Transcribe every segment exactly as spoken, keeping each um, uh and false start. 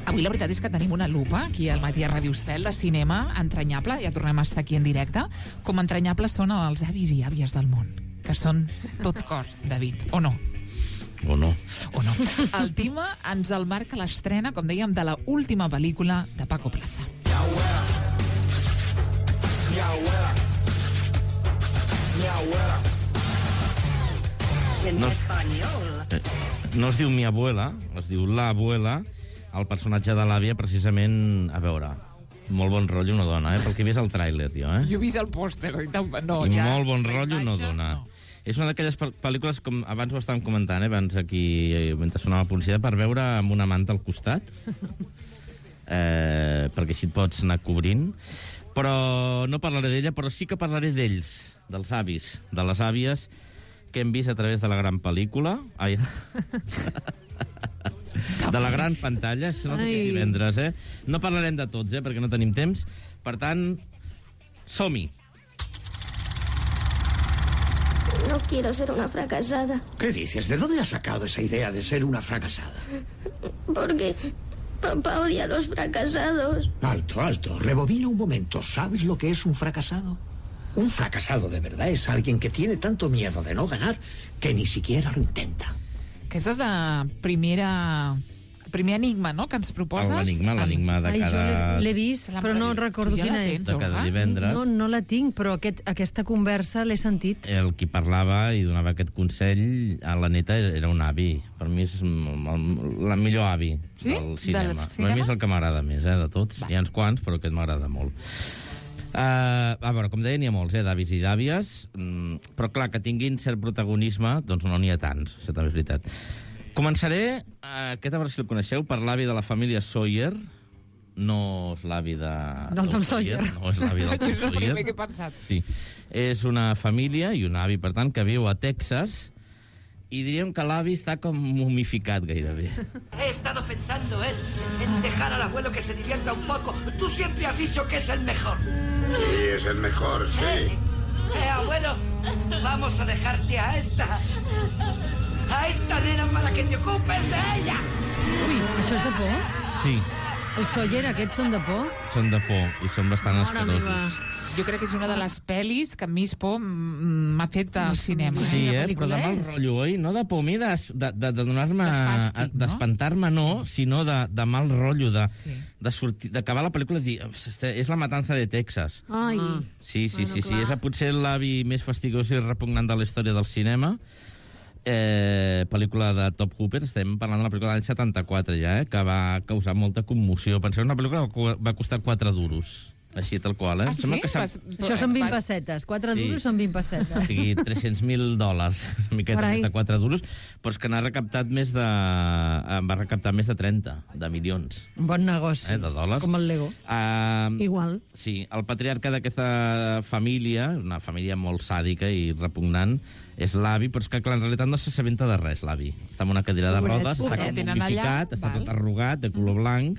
Avui la veritat és que tenim una lupa aquí al Matí a Ràdio Estel de cinema entranyable, ja tornem a estar aquí en directe. Com entranyables són els avis i àvies del món, que són tot cor, David, o no? O no. O no. El Tima ens el marca l'estrena, com dèiem, de la última pel·lícula de Paco Plaza. Mi abuela, mi abuela, mi abuela. En No. español. Eh, No es diu mi abuela, es diu la abuela. El personatge de l'àvia, precisament, a veure, molt bon rotllo no dona, eh? Pel que he vist el tràiler, jo, eh? Jo he vist el pòster, no, I ja, molt bon la rotllo no imatge, dona. no. És una d'aquelles pel- pel·lícules, com abans ho estàvem comentant, eh, abans aquí, eh, mentre sonava la publicitat, per veure amb una manta al costat, eh, perquè així et pots anar cobrint. Però no parlaré d'ella, però sí que parlaré d'ells, dels avis, de les àvies, que hem vist a través de la gran pel·lícula. Ai, de la gran pantalla, se nota que és divendres, eh? No parlarem de tots, eh, perquè no tenim temps. Per tant, som-hi. No quiero ser una fracasada, ¿Qué dices? ¿De dónde has sacado esa idea de ser una fracasada? porque papá odia a los fracasados. Alto, alto. Rebobina un momento. ¿Sabes lo que es un fracasado? Un fracasado de verdad es alguien que tiene tanto miedo de no ganar que ni siquiera lo intenta. Aquesta és la primera... el primer enigma, no?, que ens proposes. L'enigma, l'enigma de Ai, jo cada... l'he- l'he vist, però no recordo Ja la quina és. tens, de cada Olga? divendres. No, no la tinc, però aquest, aquesta conversa l'he sentit. El qui parlava i donava aquest consell a la neta era un avi. Per mi és el, el millor avi Sí? del cinema. Del A cinema? mi és el que m'agrada més, eh, de tots. Va. Hi ha uns quants, però aquest m'agrada molt. Uh, a veure, com deia, n'hi ha molts, eh, d'avis i d'àvies, mm, però clar, que tinguin cert protagonisme, doncs no n'hi ha tants, això també és veritat. Començaré, uh, aquest a veure si el coneixeu, per l'avi de la família Sawyer. No és l'avi de... Del Tom Sawyer. No és l'avi del Jo Tom és el Sawyer. primer que he pensat. Sí. És una família i un avi, per tant, que viu a Texas, i diríem que l'avi està com momificat gairebé. He estado pensando en, en dejar al abuelo que se divierta un poco. Tú siempre has dicho que es el mejor. Sí, es el mejor, Eh, sí. eh, abuelo, vamos a dejarte a esta... a esta nena para que te ocupes de ella. Ui, això és de por? Sí, Els Sawyer aquests són de por? són de por i són bastant escarosos. Jo crec que és una de les pel·lis que més por mm, m'ha fet al cinema. Sí, Quina eh? Però de pel·lícula mal és? rotllo, oi? No de por, a mi de, de, de, de donar-me... De fàstic, no? D'espantar-me, no, sinó de, de mal rotllo, de, Sí. de sortir, d'acabar la pel·lícula i dir, "Hosti, és la matança de Texas". Ai. Sí, sí, Bueno, sí, sí. clar. És potser l'avi més fastigós i repugnant de la història del cinema. Eh, pel·lícula de Top Hooper, estem parlant de la pel·lícula de l'any setanta-quatre ja, eh, que va causar molta commoció. Penseu, una pel·lícula que va costar quatre duros, així tal qual, eh? Ah, sí? Sembla que s'ha- Vas- Això són vint vas- pessetes. Quatre Sí. duros són vint pessetes. O sigui, tres-cents mil dòlars, una miqueta Carai. més de quatre duros, però és que n'ha recaptat més de... en va recaptar més de trenta, de milions, Un bon negoci. eh, de dòlars. Com el Lego. Uh, Igual. Sí, el patriarca d'aquesta família, una família molt sàdica i repugnant, és l'avi, però és que, clar, en realitat no s'assabenta de res, l'avi. Està en una cadira de Pobret, rodes, està pobret. com Tenen momificat, allà, està val. tot arrugat, de color blanc,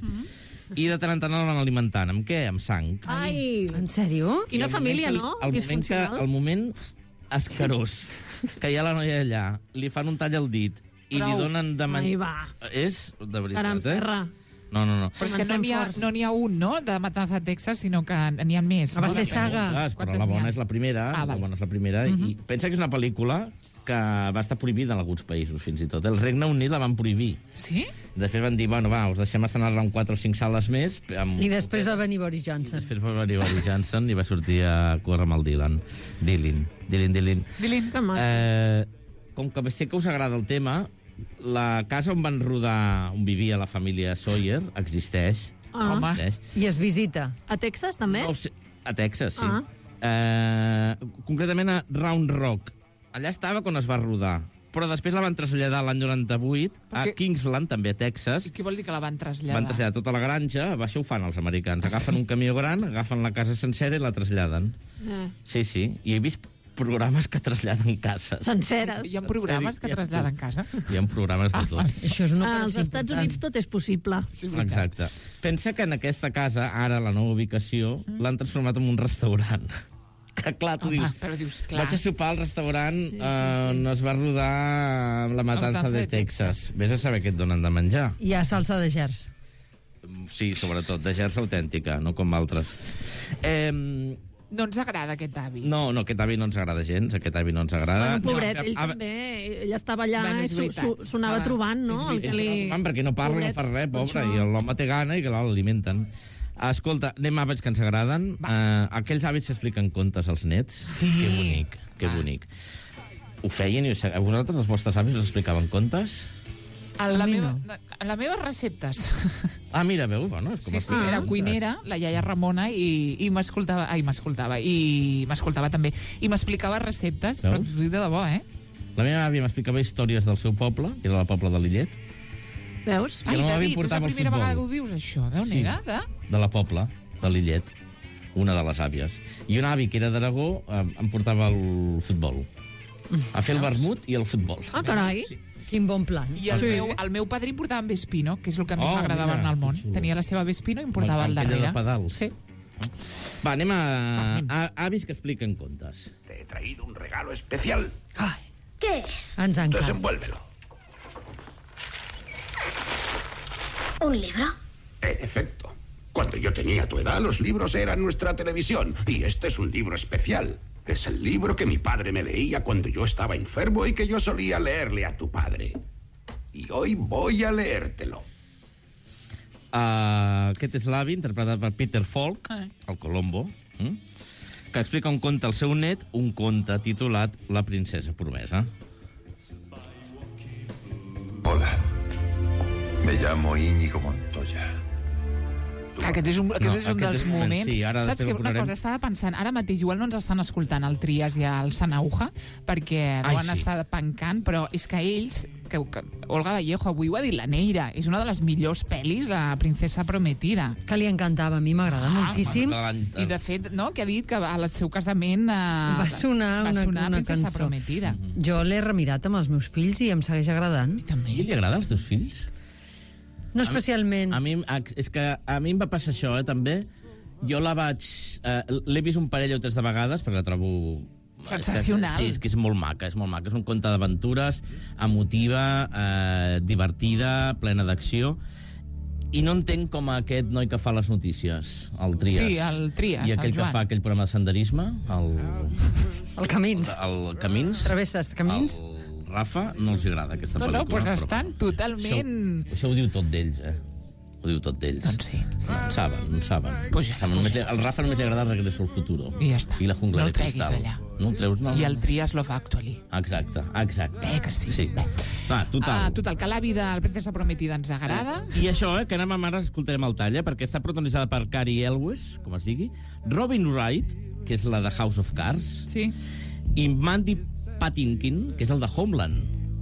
i de tant en tant el van alimentant. Amb què? Amb sang. Ai. En sèrio? Quina I el família, moment no? que- El moment, que, Disfuncional. el moment escarós, que hi ha la noia allà, li fan un tall al dit i Prou. li donen de Ai, menjar... va. És, de veritat, Caram, eh? ferra. No, no, no. Però és que no Comencem n'hi ha, forts. no n'hi ha un, no?, de Matanza a Texas, sinó que n'hi ha més. Va no? ser saga. Clar, però Quantes la n'hi bona ha? és la primera, Ah, la val. bona és la primera, i pensa que és una pel·lícula que va estar prohibida en alguns països, fins i tot. El Regne Unit la van prohibir. Sí? De fet, van dir, bueno, va, us deixem estrenar-la en quatre o cinc sales més. Amb... I després va venir Boris Johnson. Després va venir Boris Johnson i va sortir a córrer amb el Dylan. Dylan, Dylan, Dylan. Dilin. Que maco. Eh, com que sé que us agrada el tema, la casa on van rodar, on vivia la família Sawyer, existeix. Ah. Home. existeix. I es visita. A Texas, també? No ho sé, a Texas, sí. Ah. Eh, concretament a Round Rock. Allà estava quan es va rodar. Però després la van traslladar l'any noranta-vuit a Perquè- Kingsland, també a Texas. I què vol dir que la van traslladar? Van traslladar tota la granja, va, això ho fan els americans. Agafen un camió gran, agafen la casa sencera i la traslladen. Eh. Sí, sí. I he vist programes que traslladen cases. Senceres. Hi ha programes Sèrio, que hi ha traslladen tot. casa? Hi ha programes de tot. Això és una Ah, als operació Estats important. Units tot és possible. Sí, és veritat. Exacte. Pensa que en aquesta casa, ara, la nova ubicació, l'han transformat en un restaurant. Que clar, tu Home, dius... però dius, clar. Vaig a sopar al restaurant sí, sí, sí. Eh, on es va rodar La matanza Matanza de de Texas. Vés a saber què et donen de menjar. Hi ha salsa de gerds. Sí, sobretot, de gersa autèntica, no com altres. Eh, No ens agrada aquest avi. no, no, aquest avi no ens agrada gens, aquest avi no ens agrada. Bueno, pobret, no, ell a- també, ell estava allà Bueno, i és s'ho- veritat. s'ho- s'ho anava Estava- trobant, no? és El que li... Home, perquè no parla, Pobret, no fa res, pobre, això. i l'home té gana i, clar, l'alimenten. Escolta, anem a àvits que ens agraden. Uh, aquells hàbits que expliquen contes als nets. Sí. Que bonic, que Ah. bonic. Ho feien i ho se- a vosaltres, els vostres avis, us explicaven contes? A la, A mi meva, no. a les meves receptes. Ah, mira, veu, bueno, és com Sí, sí, explicar era contes. cuinera, la iaia Ramona, i, i m'escoltava, ai, m'escoltava, i m'escoltava també, i m'explicava receptes, Veus? però us ho dic de debò, eh? La meva àvia m'explicava històries del seu poble, que era el poble de Lillet, Veus? Que Ai, no m'havia David, és la portat al primera futbol. vegada que ho dius, això. Déu Sí. n'hi de... de la Pobla, de Lillet, una de les àvies. I un avi que era d'Aragó eh, em portava al futbol. A fer el vermut i el futbol. Ah, carai. Sí. Quin bon plan. I el, Sí. meu, el meu padrí em portava en Vespino, que és el que més Oh, m'agradava mira, en el món. que xulo. Tenia la seva Vespino i em portava al Amb aquella darrere. de pedals. Sí. Va, anem a, a avis que expliquen contes. Te he traído un regalo especial. Ai, ¿Qué es? ens encanta. Desenvuélvelo. ¿Un libro? En efecto. Cuando yo tenía tu edad, los libros eran nuestra televisión. Y este es un libro especial. Es el libro que mi padre me leía cuando yo estaba enfermo y que yo solía leerle a tu padre. Y hoy voy a leértelo. Uh, aquest és l'avi, interpretat per Peter Falk, Ah. el Colombo, mm? que explica un conte al seu net, un conte titulat La princesa promesa. Hola, me llamo Íñigo Montoya. Aquest és un, aquest No, és un aquest dels és un moment, moments. sí, ara Saps després que ho una posarem. cosa, estava pensant, ara mateix igual no ens estan escoltant el Trias i el Sanauja, perquè Ai, no han sí. estat pencant, però és que ells, que, que Olga Vallejo avui ho ha dit la Neira, és una de les millors pel·lis, La princesa prometida. Que li encantava, a mi m'agrada moltíssim. Ah, I de fet, no, que ha dit que al seu casament eh, Va sonar va una- sonar una Princesa cançó. prometida. Jo l'he remirat amb els meus fills i em segueix agradant. I també li agrada als teus fills? No especialment. A mi, a- és que a mi em va passar això, eh, també. Jo la vaig... Eh, L'he vist un parell o tres de vegades, perquè la trobo... Sensacional. Sí, és que és molt maca, és molt maca. És un conte d'aventures, emotiva, eh, divertida, plena d'acció. I no entenc com aquest noi que fa les notícies, el Trias. Sí, el Trias, I el aquell que Joan. fa aquell programa de senderisme, el, El Camins. el Camins. Travesses Camins. El Rafa, no els agrada aquesta No, pel·lícula. no, doncs però- estan totalment... Això, això ho diu tot d'ells, eh? Ho diu tot d'ells. Doncs sí. No en saben, no en saben. Pues ja, saben només, el Rafa només li agrada Regreso al Futuro. I ja està. I la jungla No el de treguis cristal. d'allà. No el treus, no? I el Trias Love Actually. Exacte, exacte. Eh, que sí. Sí. Bé. Va, total. Ah, total, que l'avi de la princesa prometida ens agrada. I això, eh, que anem amb ara escoltarem el tall, eh, perquè està protagonitzada per Cary Elwes, com es digui, Robin Wright, que és la de House of Cards, Sí. i Mandy Patinkin, que és el de Homeland.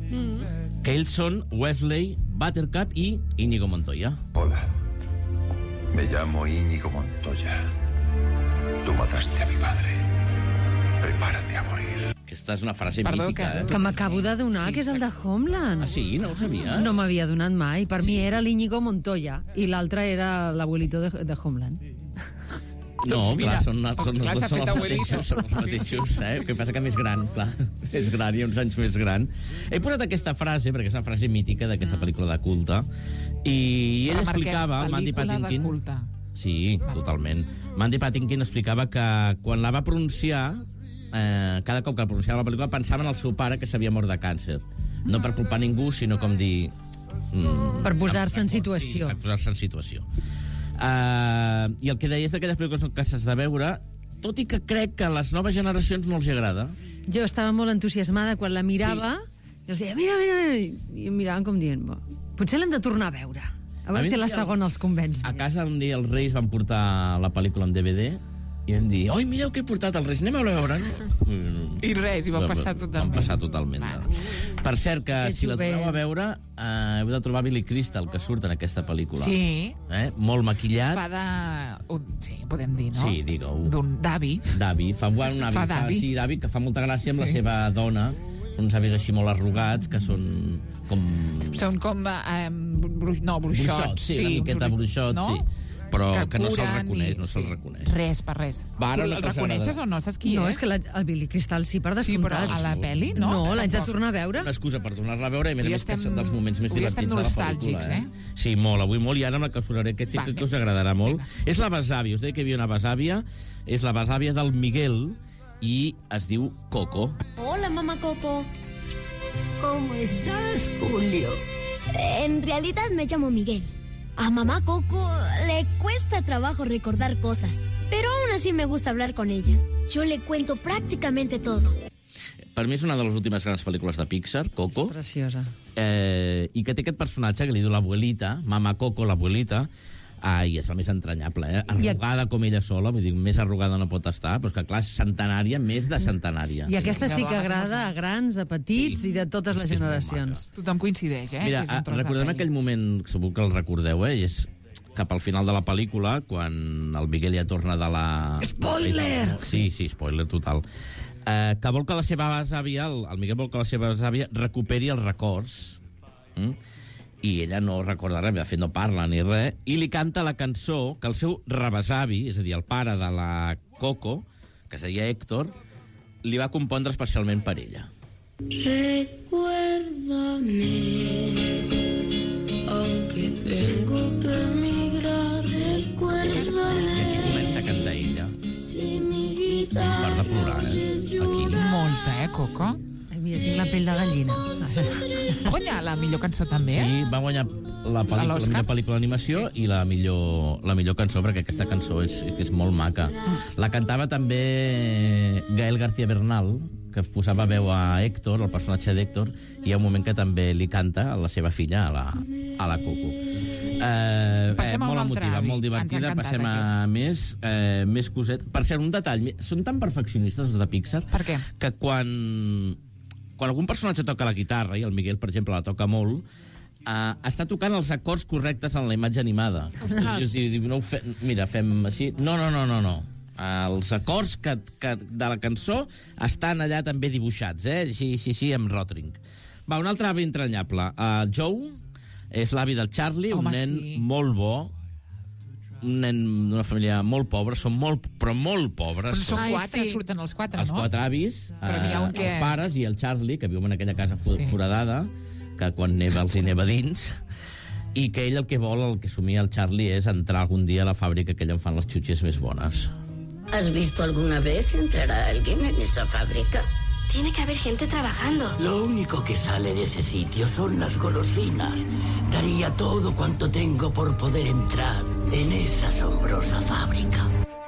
Mm. Que ells són Wesley, Buttercup i Íñigo Montoya. Hola, me llamo Íñigo Montoya. Tú mataste a mi padre. Prepárate a morir. Aquesta és una frase Perdó, mítica, que- eh? Que m'acabo d'adonar Sí, que és el de Homeland. Ah, sí? No ho sabies? No m'havia donat mai. Per mi era l'Íñigo Montoya i l'altre era l'abuelito de, de Homeland. No, Doncs mira, clar, són, són, clar, els, s'ha són fet els abuelito. mateixos, són els mateixos, eh? El que passa que més gran, clar, és gran i uns anys més gran. He posat aquesta frase, perquè és una frase mítica d'aquesta Mm. pel·lícula de culte, i ell Remarquem, explicava, el Mandy pel·lícula de Patinkin... culte. Sí, totalment. Mandy Patinkin explicava que quan la va pronunciar, eh, cada cop que la pronunciava la pel·lícula, pensava en el seu pare que s'havia mort de càncer. No per culpar ningú, sinó com dir... Mm, Per posar-se en situació. Sí, per posar-se en situació. Uh, I el que deia és d'aquelles pel·lícules que s'has de veure, tot i que crec que a les noves generacions no els hi agrada. Jo estava molt entusiasmada quan la mirava i els deia, mira, mira, mira, i em miraven com dient, "Bo, potser l'hem de tornar a veure. A A veure mi si em la dia- segona els convenç A més." casa un dia els Reis van portar la pel·lícula en D V D i vam dir, oi, mireu què he portat els Reis, anem a veure. Mm. I res, i van passar totalment. Van passar totalment. Vale. Per cert, que Que si la jovent. torneu a veure, eh, heu de trobar Billy Crystal, que surt en aquesta pel·lícula. Sí, Eh? Molt maquillat. fa de... un- Sí, podem dir, no? Sí, digue-ho. D'un d'avi. D'avi, fa un avi, Fa fa, d'avi. sí, d'avi, que fa molta gràcia amb Sí. la seva dona. Són uns avis així molt arrugats, que són com... Són com... Eh, bruix, no, bruixots. bruixots, sí, una miqueta uns- bruixots, no? sí. però que, que no se'l curen reconeix, i- no se'l sí. reconeix. Res, per res. Va, ara Tu una el cosa reconeixes agrada- o no? Saps qui No, és? és que la, el Billy Crystal sí, per Sí, però descomptat. a la pel·li, no? No, l'haig de Tampoc. tornar a veure. Una excusa per tornar-la a veure, i a més a Avui més que estem- són dels moments més avui estem divertits de la pel·lícula. nostàlgics, Eh? Sí, molt, avui molt, i ara me casuraré aquest Va, que, que vinga. us agradarà molt. Vinga. És la besàvia, us deia que hi havia una besàvia, és la besàvia del Miguel, i es diu Coco. Hola, mamá Coco. ¿Cómo estás, Julio? En realidad me llamo Miguel. A mamá Coco le cuesta trabajo recordar cosas, pero aún así me gusta hablar con ella. Yo le cuento prácticamente todo. Per mi és una de les últimes grans pel·lícules de Pixar, Coco, Preciosa. eh, i que té aquest personatge que li diu l'abuelita, Mama Coco, l'abuelita, ah, i és la més entranyable, eh? Arrugada com ella sola, vull dir, més arrugada no pot estar, però és que, clar, és centenària, més de centenària. I aquesta sí que Ja va, agrada a grans, a petits Sí. i de totes les És que és molt generacions. Tothom coincideix, eh? Mira, Que és un ah, tros de recordem pel·li. aquell moment, segur que el recordeu, eh? I és cap al final de la pel·lícula, quan el Miguel ja torna de la... Spoiler! Sí, sí, spoiler total. Eh, que vol que la seva besàvia, el, el Miguel vol que la seva besàvia recuperi els records, mm? I ella no recorda res, de fet no parla ni res, i li canta la cançó que el seu rebesavi, és a dir, el pare de la Coco, que es deia Héctor, li va compondre especialment per ella. Recuérdame, aunque tengo que emigrar, recuérdame. I comença a cantar ella. Si mi És part de plorar, eh? Aquí. Molta, eh, Coco? Ai, mira, tinc la pell de gallina. Va guanyar la millor cançó també, eh? Sí, va guanyar la, pel·lícula, la l'Oscar? millor pel·lícula d'animació i la millor, la millor cançó, perquè aquesta cançó és, és molt maca. La cantava també Gael García Bernal, que posava veu a Héctor, el personatge d'Héctor, i hi ha un moment que també li canta a la seva filla, a la, a la Coco. Eh, Passem eh, a un molt altre emotiva, avi. molt Ens ha divertida. encantat Passem a més, eh, més coset. Per cert, un detall. Són tan perfeccionistes, els de Pixar, Per què? que quan, quan algun personatge toca la guitarra, i el Miguel, per exemple, la toca molt, uh, està tocant els acords correctes en la imatge animada. I us diu, no ho fe... Mira, fem així... No, no, no, no, no. Uh, els acords que, que, de la cançó estan allà també dibuixats, eh? Així, així, així, amb rotring. Va, un altre avi entranyable. Uh, Joe és l'avi del Charlie, Home, un nen sí. molt bo, un nen d'una família molt pobra, són molt, però molt pobres. Però són Ai, quatre, sí. surten els quatre, Els no? quatre avis, Però n'hi ha un eh, que- els pares i el Charlie, que viu en aquella casa fo- Sí. foradada, que quan neva els hi neva dins, i que ell el que vol, el que somia el Charlie, és entrar algun dia a la fàbrica que allà en fan les xutxes més bones. ¿Has visto alguna vez entrar a alguien en esa fábrica? Tiene que haber gente trabajando. Lo único que sale de ese sitio son las golosinas. Daría todo cuanto tengo por poder entrar en esa asombrosa fábrica.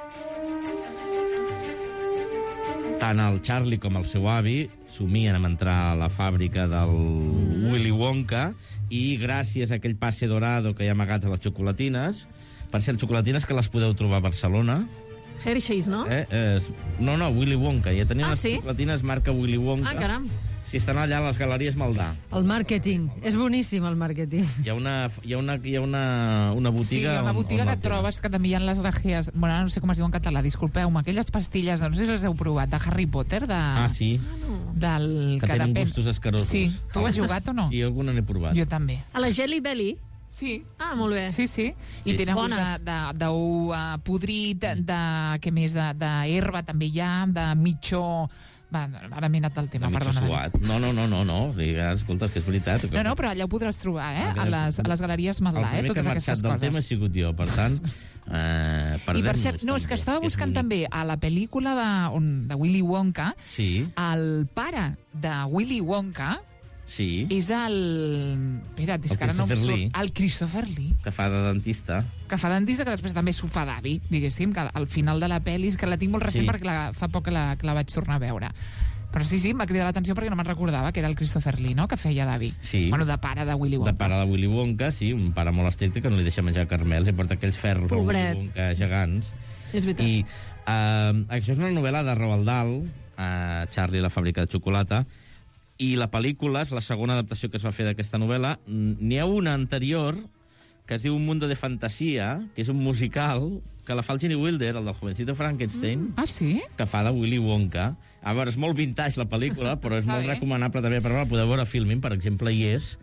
Tant el Charlie com el seu avi somien amb entrar a la fàbrica del Willy Wonka, i gràcies a aquell passe dorado que hi ha amagat a les xocolatines, per cert, xocolatines que les podeu trobar a Barcelona. Hershey's, no? Eh? Eh, no, no, Willy Wonka. Ja tenien Ah, les sí? xocolatines marca Willy Wonka. Ah, caram. Sí, estan allà a les galeries Maldà. El màrqueting. És boníssim, el màrqueting. Hi ha una, hi ha una, hi ha una, una Sí, botiga... hi ha una on- botiga on que la et tenen. trobes que també hi ha les grajees... Bueno, ara no sé com es diu en català, disculpeu-me. Aquelles pastilles, no sé si les heu provat, de Harry Potter, de... Ah, sí? Del, Que tenen depèn- gustos escarosos. Sí. Tu has jugat o no? Sí, alguna n'he provat. Jo també. A la Jelly Belly? Sí. Ah, molt bé. Sí, sí. Sí, I tenen gust bones. de, de, d'ou uh, podrit, de, què més, de, de herba també hi ha, de mitjó... Va, ara m'he anat del tema, De mitja perdona. suat. No, no, no, no, no. Digues, escolta, és que és veritat. No, no, però allà ho podràs trobar, eh? Ah, A les, a les galeries El Maldà, eh? primer que Totes ha aquestes marxat del tema ha coses. sigut jo, per tant, eh, I perdem-nos per cert, no, és que també. estava buscant bonic. també a la pel·lícula de, on, de Willy Wonka, Sí, el pare de Willy Wonka sí, és el... Espera't, és El que ara no em Christopher surt. Lee. El Christopher Lee, que fa de dentista. que fa dentista, que després també s'ho fa d'avi, diguéssim, que al final de la pel·li, és que la tinc molt recent Sí. perquè la, fa poc que la, que la vaig tornar a veure. Però sí, sí, m'ha cridat l'atenció perquè no me'n recordava que era el Christopher Lee, no?, que feia d'avi. Sí. Bueno, de pare de Willy Wonka. De pare de Willy Wonka, sí, un pare molt estricte que no li deixa menjar carmels i porta aquells ferros a Pobret. Willy Wonka gegants. És veritat. I uh, això és una novel·la de Roald Dahl, uh, Charlie i la fàbrica de xocolata, i la pel·lícula és la segona adaptació que es va fer d'aquesta novel·la. N'hi ha una anterior que es diu Un mundo de fantasia, que és un musical que la fa el Gene Wilder, el del Jovencito Frankenstein, Ah, sí? que fa de Willy Wonka. A veure, és molt vintage la pel·lícula, però és Està molt bé. recomanable també per veure. La podeu veure a Filmin, per exemple, hi és.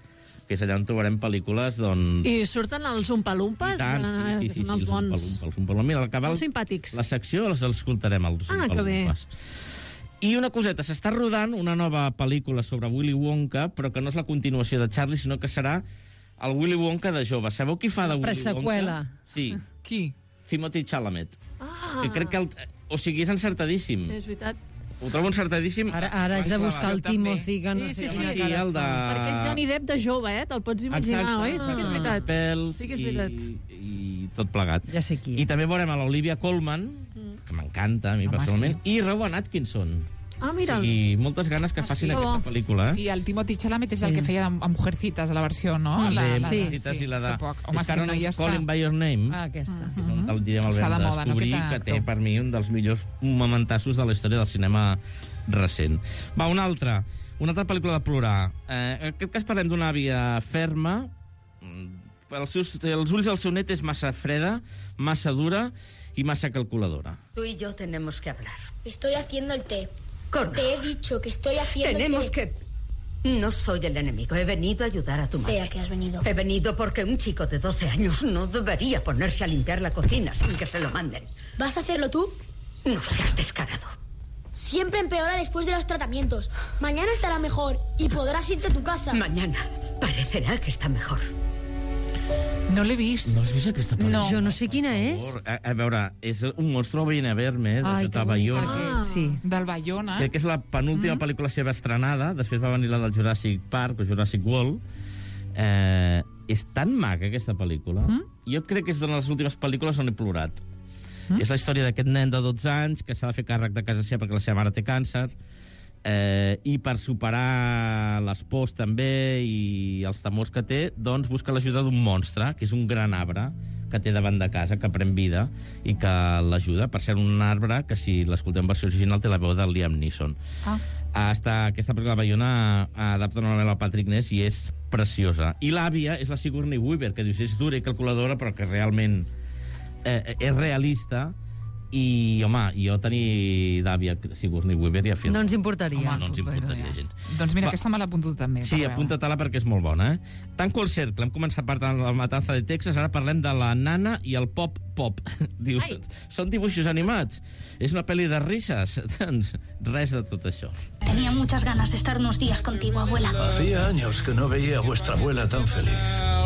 que és allà on trobarem pel·lícules, doncs... I surten els Umpalumpas? I tant, eh, sí, sí, que sí, són els sí, bons. els Umpalumpas, els Umpalumpas. Mira, al acabar Molt simpàtics. la secció els escoltarem, els Ah, que bé. Umpalumpas. I una coseta, s'està rodant una nova pel·lícula sobre Willy Wonka, però que no és la continuació de Charlie, sinó que serà el Willy Wonka de jove. Sabeu qui fa de Willy Wonka? Preseqüela. Sí. Qui? Timothy Chalamet. Ah, Que crec que... El, o sigui, és encertadíssim. és veritat. Ho trobo encertadíssim. Ara, ara haig de buscar el Jo també. Timothy, que no Sí, sé sí, quina Sí, cara el de... fa. Perquè és Johnny Depp de jove, eh? Te'l pots imaginar, Exacte. oi? Sí que és veritat. Pèls Sí que és i, veritat. i tot plegat. Ja sé qui. I també veurem a l'Olivia Colman, que m'encanta, a mi Home, personalment, i Rowan Atkinson. Ah, mira'l. I moltes ganes que Ah, facin sí? aquesta pel·lícula, eh? Sí, el Timothy Chalamet és el Sí. que feia de- a Mujercitas, a la versió, no? La, La, de la, sí. Mujercitas i la de... fa poc. Home, és que ara sí, no no, ja ens està. Calling by Your Name, Ah, aquesta. que és on el Guillem el Està vam de moda, no, descobrir, aquest que té actor. per mi un dels millors momentassos de la història del cinema recent. Va, una altra. Una altra pel·lícula de plorar. Eh, en aquest cas parlem d'una àvia ferma. Mm, Els, seus, els ulls del seu net és massa freda, massa dura i massa calculadora. Tú y yo tenemos que hablar. Estoy haciendo el té. Corra. Te he dicho que estoy haciendo Tenemos el té. que... No soy el enemigo. He venido a ayudar a tu madre. Sea que has venido. He venido porque un chico de doce años no debería ponerse a limpiar la cocina sin que se lo manden. ¿Vas a hacerlo tú? No seas descarado. Siempre empeora después de los tratamientos. Mañana estará mejor y podrás irte a tu casa. Mañana parecerá que está mejor. No l'he vist. No has vist aquesta pel·lícula? No. Jo no sé quina és. A, a veure, és un monstru a Viene a verme, de Ai, que Jota bonica Bayona. que és, sí. Del Bayona. Crec que és la penúltima mm. pel·lícula seva estrenada, després va venir la del Jurassic Park o Jurassic World. Eh, és tan maca, aquesta pel·lícula. Mm? Jo crec que és de les últimes pel·lícules on he plorat. Mm? És la història d'aquest nen de dotze anys que s'ha de fer càrrec de casa seva perquè la seva mare té càncer, eh, i per superar les pors també i els temors que té, doncs busca l'ajuda d'un monstre, que és un gran arbre que té davant de casa, que pren vida i que l'ajuda, per ser un arbre que, si l'escoltem en versió original, té la veu de Liam Neeson. Ah. Hasta aquesta pel·lícula de Bayona adapta una novel·la al Patrick Ness i és preciosa. I l'àvia és la Sigourney Weaver, que dius és dura i calculadora, però que realment eh, és realista. I, home, jo tenir d'àvia Sigourney Weaver ja fil. No ens importaria. Home, no ens tu, importaria ja. gens. Doncs mira, Va. aquesta me l'apunto també. Sí, per veure. apunta-te-la perquè és molt bona, eh? Tanco el cercle. Hem començat parlant de la matança de Texas, ara parlem de la nana i el pop-pop. Dius, Ai. són dibuixos animats? És una pel·li de risses? Doncs res de tot això. Tenía muchas ganas de estar unos días contigo, abuela. Hacía años que no veía a vuestra abuela tan feliz.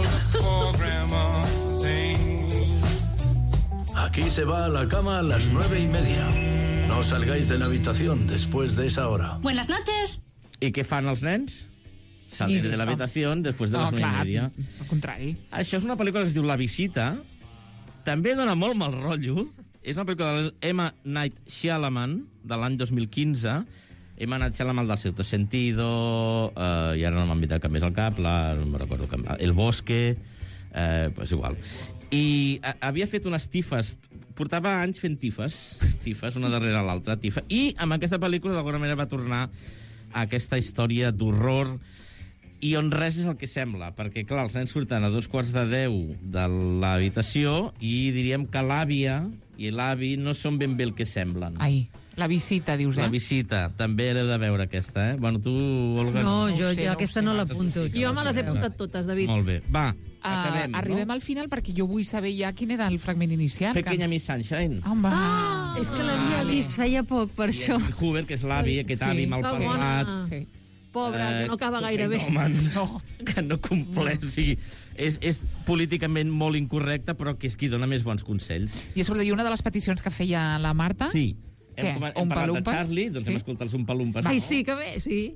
Aquí se va a la cama a las nueve y media. No salgáis de la habitación después de esa hora. Buenas noches. I què fan els nens? Salir I- de la habitació després de No, les nou i clar, media. al contrari. Això és una pel·lícula que es diu La visita. També dona molt mal rotllo. És una pel·lícula de Emma Night Shyamalan, de l'any dos mil quinze. Emma Night Shyamalan del Sexto Sentido, eh, i ara no m'ha invitat cap més al cap, la, no me recordo cap, El Bosque, eh, pues igual. I a, havia fet unes tifes, portava anys fent tifes, tifes, una darrere l'altra, tifa, i amb aquesta pel·lícula d'alguna manera va tornar a aquesta història d'horror i on res és el que sembla, perquè, clar, els nens surten a dos quarts de deu de l'habitació i diríem que l'àvia i l'avi no són ben bé el que semblen. Ai, la visita, dius, eh? La visita, també l'heu de veure, aquesta, eh? Bueno, tu, Olga... No, No ho jo, sé, jo no ho aquesta sé. no l'apunto. Jo me les he apuntat totes, David. Molt bé. Va, Uh, acabem, arribem no? al final perquè jo vull saber ja quin era el fragment inicial. Pequeña que Miss Sunshine. ens... Home. Ah, és que l'havia Vale. vist feia poc, per això. I Hoover, que és l'avi, aquest Sí, avi que malparlat. bona. Sí. Pobra, que no acaba gaire bé. No, no, que no compleix. O sigui, és, és políticament molt incorrecte, però que és qui dona més bons consells. I escolta, i una de les peticions que feia la Marta... Sí. Què? Hem, com- hem parlat de Umpalumpas? Charlie, doncs Sí? hem escoltat els Umpalumpas. Ai, sí, que bé, sí.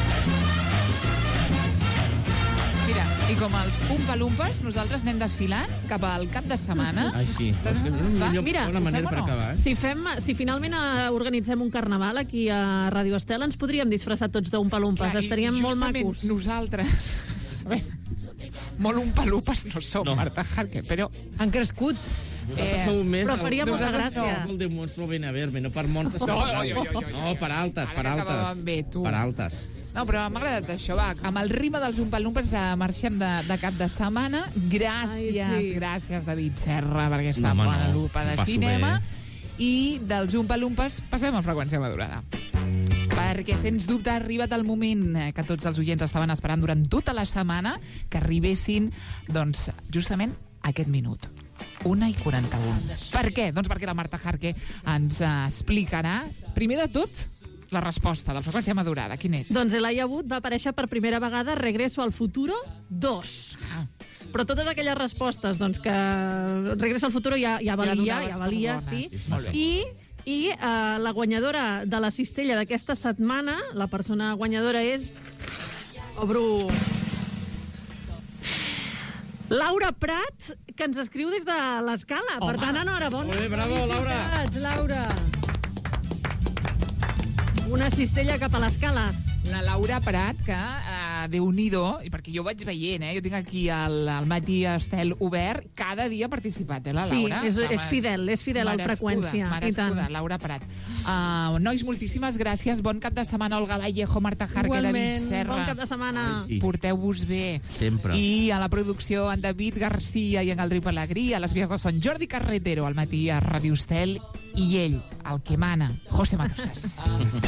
Mira, i com els Umpalumpas, nosaltres anem desfilant cap al cap de setmana. Ai, sí. És que és una Va, millor mira, una ho manera fem o per no? acabar, eh? Si, fem, si finalment eh, organitzem un carnaval aquí a Ràdio Estel, ens podríem disfressar tots d'Umpalumpas. Clar, i Estaríem molt justament macos. nosaltres... A veure, molt Umpalumpas no som, No. Marta Jarque, però... Han crescut. Vosaltres sou més... però faria el- molta vosaltres gràcia. sou el de monstru ben a verme, no per monstres. No, per no, altes. jo, jo, jo, jo, No, per altes, Ara per que altes. acabàvem bé, tu. Per altes. No, però m'ha agradat això, va. Amb el ritme dels Umpalumpas de marxem de, de cap de setmana. Gràcies, Ai, sí. gràcies, David Serra, per aquesta No, home, bona no. lupa de Ho passo cinema. bé. I dels Umpalumpas passem a freqüència madurada. perquè, sens dubte, ha arribat el moment que tots els oients estaven esperant durant tota la setmana que arribessin, doncs, justament aquest minut. una i quaranta-un. Per què? Doncs perquè la Marta Jarque ens explicarà, primer de tot, la resposta de la freqüència madurada. Quin és? Doncs Elijah Wood va aparèixer per primera vegada a Regreso al Futuro dos. Ah. Però totes aquelles respostes, doncs, que Regreso al Futuro ja, ja valia, ja, ja valia, sí. sí. I, i uh, la guanyadora de la cistella d'aquesta setmana, la persona guanyadora és... Obro... Laura Prat, que ens escriu des de l'Escala. Per tant, enhorabona. Molt bé, bravo, Laura. Felicitats, Laura. Una cistella cap a l'Escala. La Laura Prat, que, uh, Déu-n'hi-do, i perquè jo ho vaig veient, eh? Jo tinc aquí el, el Matí Estel obert, cada dia ha participat, eh, la Laura? Sí, és, és fidel, és fidel al Freqüència. Merescuda, Laura Prat. Uh, nois, moltíssimes gràcies. Bon cap de setmana, Olga Vallejo, Marta Jarque, David Serra. Bon cap de setmana. Sí. Porteu-vos bé. Sempre. I a la producció, en David Garcia i en Galdrí Pellegrí, a les vies de son, Jordi Carretero, al Matí a Ràdio Estel, i ell, el que mana, José Matosas.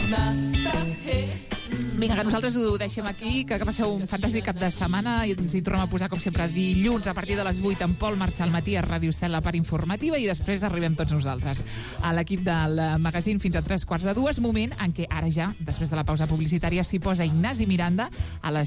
Vinga, que nosaltres ho deixem aquí, que, que passeu un fantàstic cap de setmana i ens hi tornem a posar, com sempre, dilluns a partir de les vuit amb Pol Marçà al Matí a Ràdio Estel, la part informativa, i després arribem tots nosaltres a l'equip del magazín fins a tres quarts de dues, moment en què ara ja, després de la pausa publicitària, s'hi posa Ignasi Miranda a les